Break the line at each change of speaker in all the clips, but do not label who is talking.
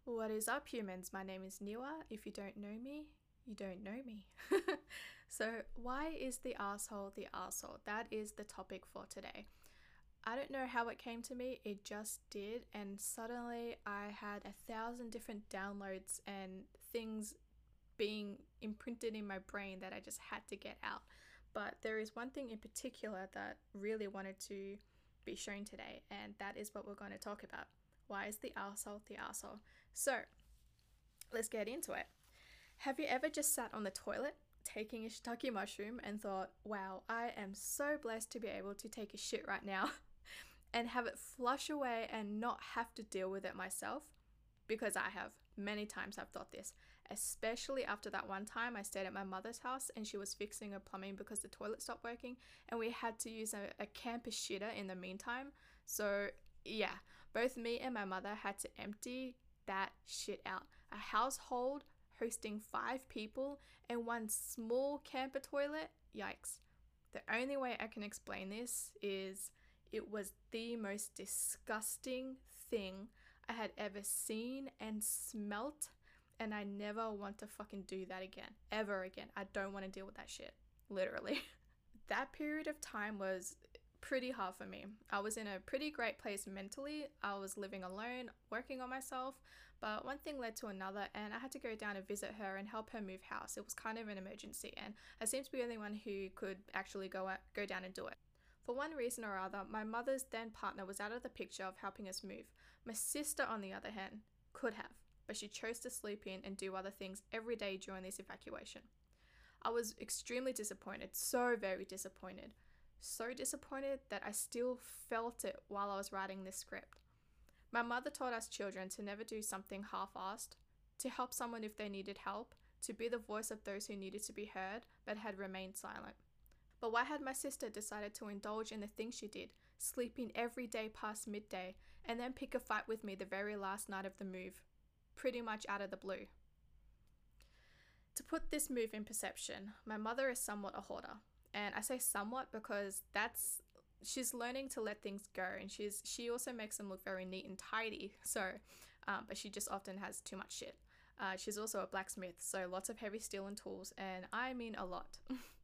What is up, humans? My name is Niwa. If you don't know me, you don't know me. So, why is the asshole the asshole? That is the topic for today. I don't know how it came to me, it just did, and suddenly I had 1,000 different downloads and things being imprinted in my brain that I just had to get out. But there is one thing in particular that really wanted to be shown today, and that is what we're going to talk about. Why is the arsehole the arsehole? So, let's get into it. Have you ever just sat on the toilet taking a shiitake mushroom and thought, wow, I am so blessed to be able to take a shit right now and have it flush away and not have to deal with it myself? Because I have. Many times I've thought this, especially after that one time I stayed at my mother's house and she was fixing her plumbing because the toilet stopped working and we had to use a campus shitter in the meantime. So yeah, both me and my mother had to empty that shit out. A household hosting 5 people and one small camper toilet, yikes. The only way I can explain this is it was the most disgusting thing I had ever seen and smelt, and I never want to fucking do that again. Ever again. I don't want to deal with that shit. Literally. That period of time was pretty hard for me. I was in a pretty great place mentally. I was living alone, working on myself, but one thing led to another and I had to go down and visit her and help her move house. It was kind of an emergency and I seemed to be the only one who could actually go down and do it. For one reason or other, my mother's then partner was out of the picture of helping us move. My sister, on the other hand, could have, but she chose to sleep in and do other things every day during this evacuation. I was extremely disappointed, so very disappointed. So disappointed that I still felt it while I was writing this script. My mother taught us children to never do something half-assed, to help someone if they needed help, to be the voice of those who needed to be heard but had remained silent. But why had my sister decided to indulge in the things she did, sleeping every day past midday, and then pick a fight with me the very last night of the move, pretty much out of the blue? To put this move in perception, my mother is somewhat a hoarder. And I say somewhat because she's learning to let things go, and she also makes them look very neat and tidy. So, but she just often has too much shit. She's also a blacksmith, so lots of heavy steel and tools, and I mean a lot.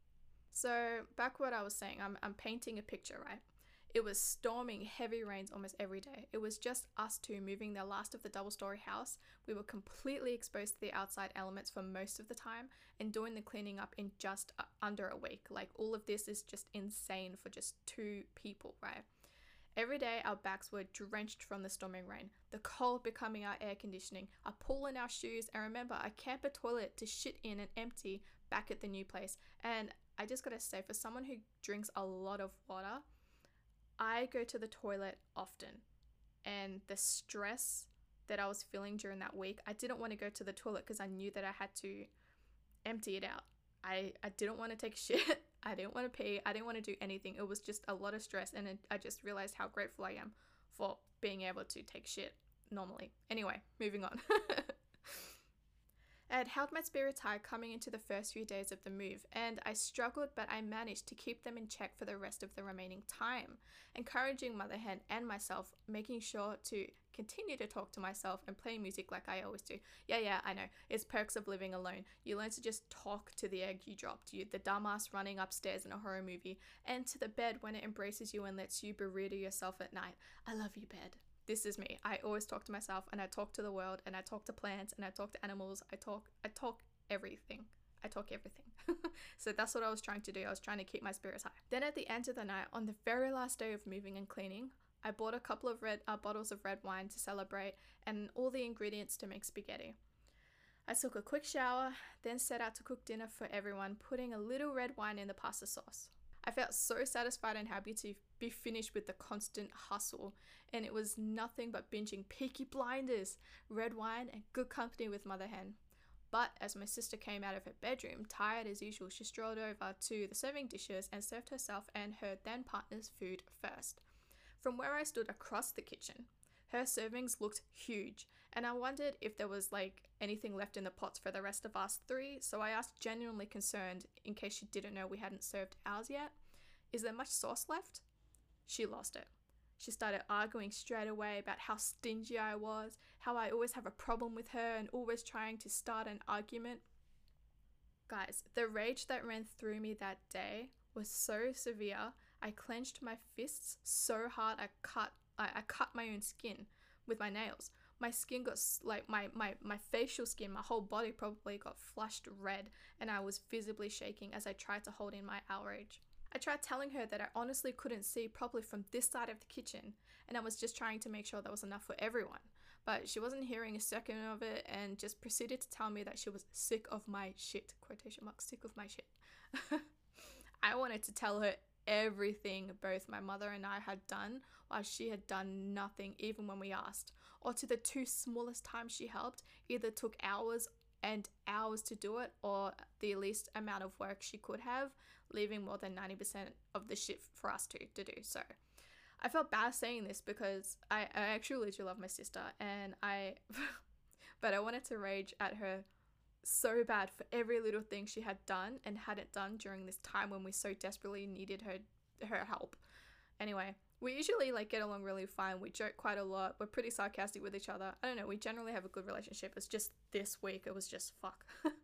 So back what I was saying, I'm painting a picture, right? It was storming, heavy rains almost every day. It was just us two moving the last of the double-story house. We were completely exposed to the outside elements for most of the time and doing the cleaning up in just under a week. Like, all of this is just insane for just 2 people, right? Every day our backs were drenched from the storming rain, the cold becoming our air conditioning, a pool in our shoes, and remember, a camper toilet to shit in and empty back at the new place. And I just gotta say, for someone who drinks a lot of water, I go to the toilet often, and the stress that I was feeling during that week, I didn't want to go to the toilet because I knew that I had to empty it out. I didn't want to take shit. I didn't want to pee. I didn't want to do anything. It was just a lot of stress, and I just realized how grateful I am for being able to take shit normally. Anyway, moving on. I had held my spirits high coming into the first few days of the move, and I struggled, but I managed to keep them in check for the rest of the remaining time, encouraging Mother Hen and myself, making sure to continue to talk to myself and play music like I always do. Yeah, I know. It's perks of living alone. You learn to just talk to the egg you dropped, the dumbass running upstairs in a horror movie, and to the bed when it embraces you and lets you berate yourself at night. I love you, bed. This is me. I always talk to myself, and I talk to the world, and I talk to plants, and I talk to animals. I talk everything. I talk everything. So that's what I was trying to do. I was trying to keep my spirits high. Then at the end of the night, on the very last day of moving and cleaning, I bought a couple of bottles of red wine to celebrate and all the ingredients to make spaghetti. I took a quick shower, then set out to cook dinner for everyone, putting a little red wine in the pasta sauce. I felt so satisfied and happy to be finished with the constant hustle, and it was nothing but binging Peaky Blinders, red wine, and good company with Mother Hen. But as my sister came out of her bedroom, tired as usual, she strolled over to the serving dishes and served herself and her then partner's food first. From where I stood across the kitchen, her servings looked huge, and I wondered if there was anything left in the pots for the rest of us 3, so I asked, genuinely concerned, in case she didn't know we hadn't served ours yet, "Is there much sauce left?" She lost it. She started arguing straight away about how stingy I was, how I always have a problem with her and always trying to start an argument. Guys, the rage that ran through me that day was so severe. I clenched my fists so hard I cut my own skin with my nails. My skin got, like, my facial skin, my whole body probably got flushed red, and I was visibly shaking as I tried to hold in my outrage. I tried telling her that I honestly couldn't see properly from this side of the kitchen, and I was just trying to make sure there was enough for everyone. But she wasn't hearing a second of it and just proceeded to tell me that she was sick of my shit, quotation marks, sick of my shit. I wanted to tell her everything both my mother and I had done while she had done nothing even when we asked, or to the two smallest times she helped, either took hours and hours to do it or the least amount of work she could have, leaving more than 90% of the shit for us to do. So I felt bad saying this because I actually literally love my sister, and but I wanted to rage at her so bad for every little thing she had done and hadn't done during this time when we so desperately needed her help. Anyway, we usually get along really fine. We joke quite a lot. We're pretty sarcastic with each other. I don't know, we generally have a good relationship. It's just this week it was just fuck.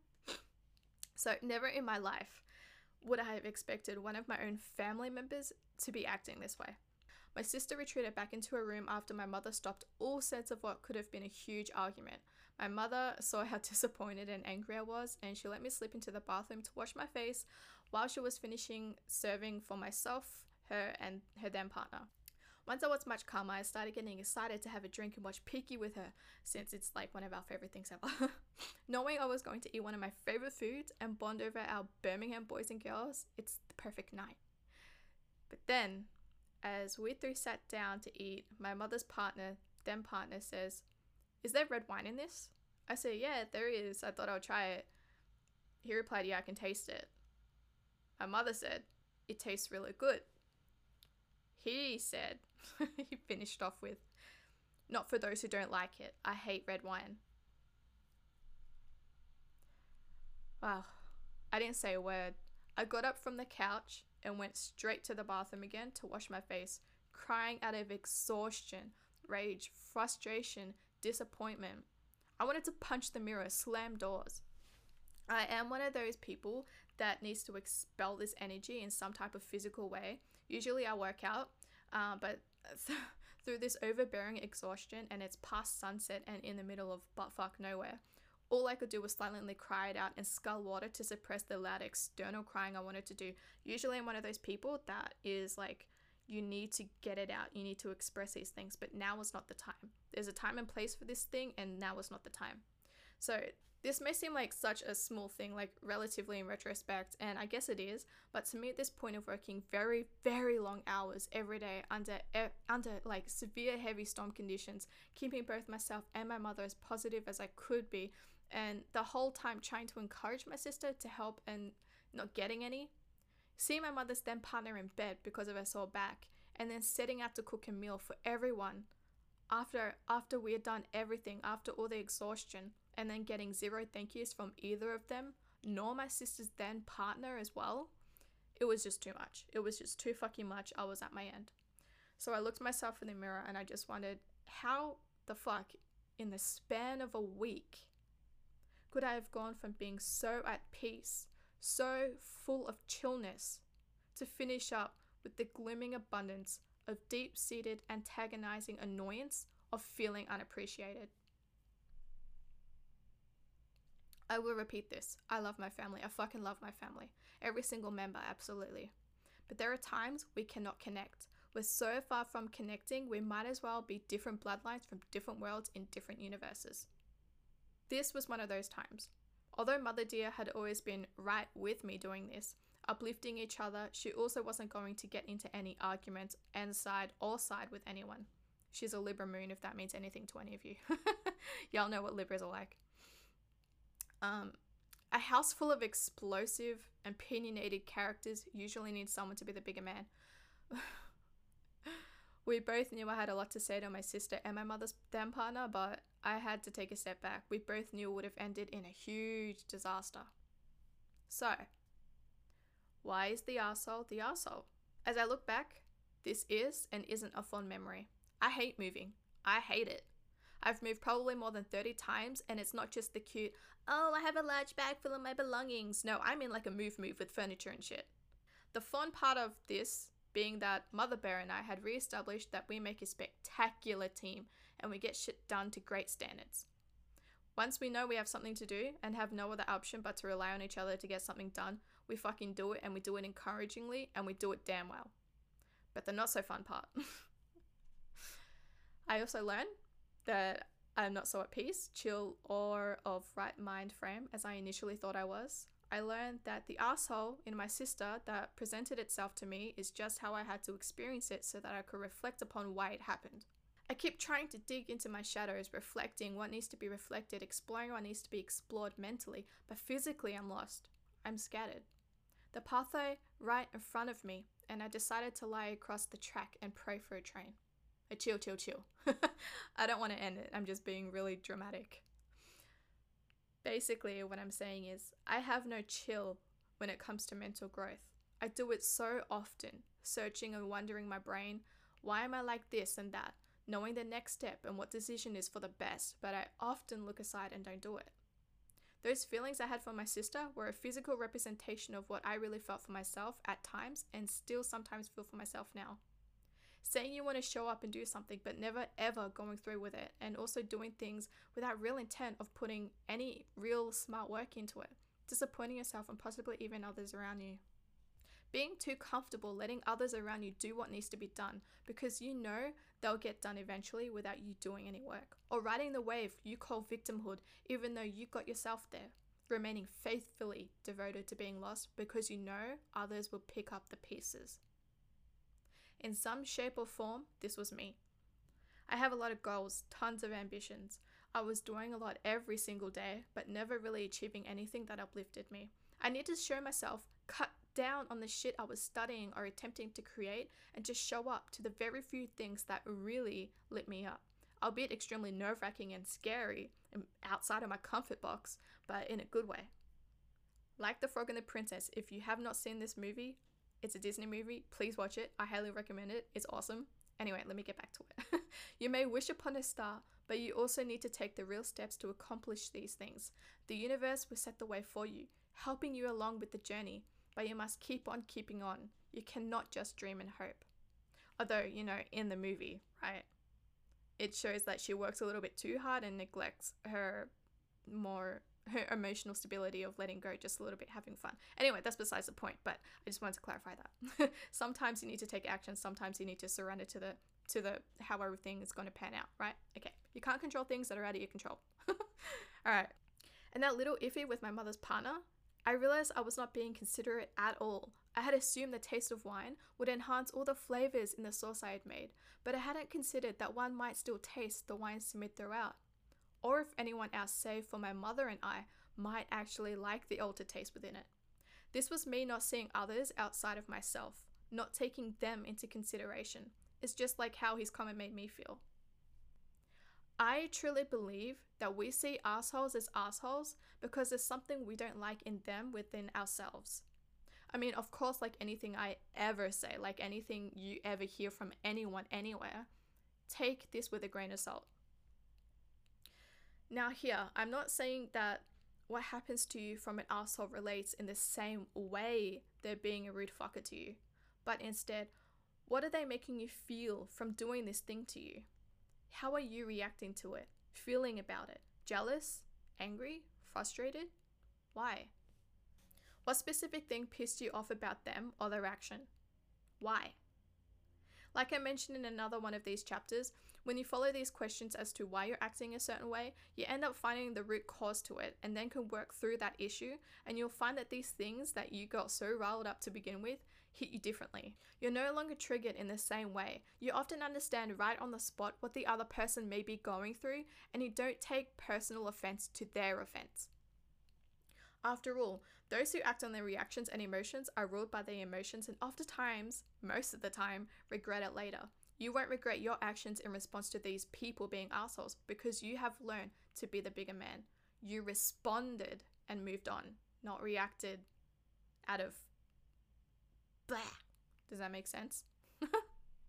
So never in my life would I have expected one of my own family members to be acting this way. My sister retreated back into her room after my mother stopped all sense of what could have been a huge argument. My mother saw how disappointed and angry I was, and she let me slip into the bathroom to wash my face while she was finishing serving for myself, her, and her then partner. Once I was much calmer, I started getting excited to have a drink and watch Peaky with her, since it's one of our favorite things ever. Knowing I was going to eat one of my favorite foods and bond over our Birmingham boys and girls, it's the perfect night. But then, as we three sat down to eat, my mother's partner says, "Is there red wine in this?" I said, "Yeah, there is. I thought I would try it." He replied, "Yeah, I can taste it." My mother said, "It tastes really good." He said, he finished off with, "Not for those who don't like it. I hate red wine." Wow, I didn't say a word. I got up from the couch and went straight to the bathroom again to wash my face, crying out of exhaustion, rage, frustration, disappointment. I wanted to punch the mirror, slam doors. I am one of those people that needs to expel this energy in some type of physical way. Usually I work out, but through this overbearing exhaustion, and it's past sunset and in the middle of buttfuck nowhere, all I could do was silently cry it out and scull water to suppress the loud external crying I wanted to do. Usually I'm one of those people that is you need to get it out, you need to express these things, but now is not the time. There's a time and place for this thing, and now is not the time. So this may seem like such a small thing, relatively in retrospect, and I guess it is, but to me at this point of working very, very long hours every day under severe heavy storm conditions, keeping both myself and my mother as positive as I could be, and the whole time trying to encourage my sister to help and not getting any, seeing my mother's then partner in bed because of her sore back, and then setting out to cook a meal for everyone after we had done everything, after all the exhaustion, and then getting zero thank yous from either of them, nor my sister's then partner as well, it was just too much. It was just too fucking much. I was at my end. So I looked myself in the mirror and I just wondered, how the fuck in the span of a week could I have gone from being so at peace, so full of chillness, to finish up with the glooming abundance of deep-seated antagonizing annoyance of feeling unappreciated? I will repeat this. I love my family. I fucking love my family. Every single member, absolutely. But there are times we cannot connect. We're so far from connecting, we might as well be different bloodlines from different worlds in different universes. This was one of those times. Although Mother Dear had always been right with me doing this, uplifting each other, she also wasn't going to get into any arguments and side with anyone. She's a Libra moon, if that means anything to any of you. Y'all know what Libras are like. A house full of explosive, opinionated characters usually needs someone to be the bigger man. We both knew I had a lot to say to my sister and my mother's then partner, but I had to take a step back. We both knew it would have ended in a huge disaster. So, why is the arsehole the arsehole? As I look back, This is and isn't a fond memory. I hate moving. I hate it. I've moved probably more than 30 times, and it's not just the cute, oh, I have a large bag full of my belongings. No, I mean like a move with furniture and shit. The fun part of this being that Mother Bear and I had re-established that we make a spectacular team and we get shit done to great standards. Once we know we have something to do and have no other option but to rely on each other to get something done, we fucking do it, and we do it encouragingly, and we do it damn well. But the not so fun part. I also learned that I'm not so at peace, chill, or of right mind frame as I initially thought I was. I learned that the asshole in my sister that presented itself to me is just how I had to experience it so that I could reflect upon why it happened. I keep trying to dig into my shadows, reflecting what needs to be reflected, exploring what needs to be explored mentally, but physically I'm lost. I'm scattered. The path lay right in front of me, and I decided to lie across the track and pray for a train. Chill. I don't want to end it. I'm just being really dramatic. Basically, what I'm saying is, I have no chill when it comes to mental growth. I do it so often, searching and wondering my brain, why am I like this and that, knowing the next step and what decision is for the best, but I often look aside and don't do it. Those feelings I had for my sister were a physical representation of what I really felt for myself at times, and still sometimes feel for myself now. Saying you want to show up and do something, but never ever going through with it, and also doing things without real intent of putting any real smart work into it, disappointing yourself and possibly even others around you. Being too comfortable letting others around you do what needs to be done because you know they'll get done eventually without you doing any work. Or riding the wave you call victimhood even though you got yourself there. Remaining faithfully devoted to being lost because you know others will pick up the pieces. In some shape or form, this was me. I have a lot of goals, tons of ambitions. I was doing a lot every single day, but never really achieving anything that uplifted me. I need to show myself, cut down on the shit I was studying or attempting to create, and just show up to the very few things that really lit me up. Albeit extremely nerve-wracking and scary and outside of my comfort box, but in a good way. Like The Frog and the Princess, if you have not seen this movie, it's a Disney movie, please watch it. I highly recommend it. It's awesome. Anyway, let me get back to it. You may wish upon a star, but you also need to take the real steps to accomplish these things. The universe will set the way for you, helping you along with the journey, but you must keep on keeping on. You cannot just dream and hope. Although, in the movie, right, it shows that she works a little bit too hard and neglects her emotional stability of letting go just a little bit, having fun. Anyway, that's besides the point, but I just wanted to clarify that. Sometimes you need to take action, sometimes you need to surrender to the how everything is going to pan out, right? Okay, you can't control things that are out of your control. Alright, and that little iffy with my mother's partner, I realized I was not being considerate at all. I had assumed the taste of wine would enhance all the flavors in the sauce I had made, but I hadn't considered that one might still taste the wine simmered throughout. Or if anyone else, save for my mother and I, might actually like the altered taste within it. This was me not seeing others outside of myself, not taking them into consideration. It's just like how his comment made me feel. I truly believe that we see assholes as assholes because there's something we don't like in them within ourselves. I mean, of course, like anything I ever say, like anything you ever hear from anyone anywhere, take this with a grain of salt. Now here, I'm not saying that what happens to you from an asshole relates in the same way they're being a rude fucker to you, but instead, what are they making you feel from doing this thing to you? How are you reacting to it, feeling about it? Jealous? Angry? Frustrated? Why? What specific thing pissed you off about them or their action? Why? Like I mentioned in another one of these chapters, when you follow these questions as to why you're acting a certain way, you end up finding the root cause to it and then can work through that issue, and you'll find that these things that you got so riled up to begin with hit you differently. You're no longer triggered in the same way. You often understand right on the spot what the other person may be going through, and you don't take personal offense to their offense. After all, those who act on their reactions and emotions are ruled by their emotions, and oftentimes, most of the time, regret it later. You won't regret your actions in response to these people being assholes because you have learned to be the bigger man. You responded and moved on, not reacted out of blah. Does that make sense?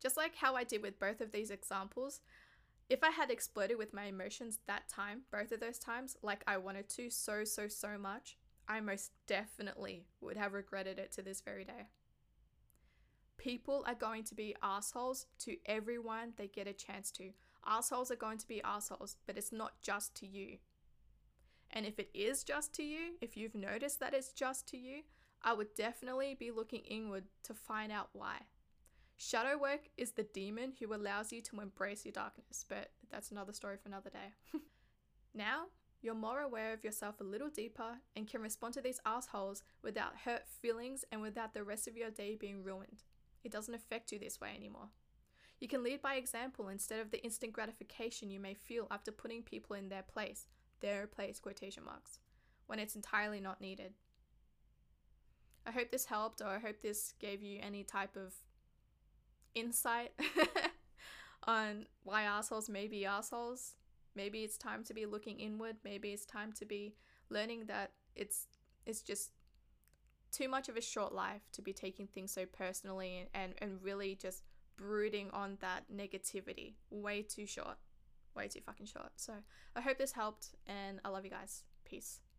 Just like how I did with both of these examples, if I had exploded with my emotions that time, both of those times, like I wanted to so much, I most definitely would have regretted it to this very day. People are going to be assholes to everyone they get a chance to. Assholes are going to be assholes, but it's not just to you. And if it is just to you, if you've noticed that it's just to you, I would definitely be looking inward to find out why. Shadow work is the demon who allows you to embrace your darkness, but that's another story for another day. Now, you're more aware of yourself a little deeper and can respond to these assholes without hurt feelings and without the rest of your day being ruined. It doesn't affect you this way anymore. You can lead by example instead of the instant gratification you may feel after putting people in their place quotation marks, when it's entirely not needed. I hope this helped, or I hope this gave you any type of insight on why assholes may be assholes. Maybe it's time to be looking inward. Maybe it's time to be learning that it's just too much of a short life to be taking things so personally and really just brooding on that negativity. Way too short. Way too fucking short. So I hope this helped, and I love you guys. Peace.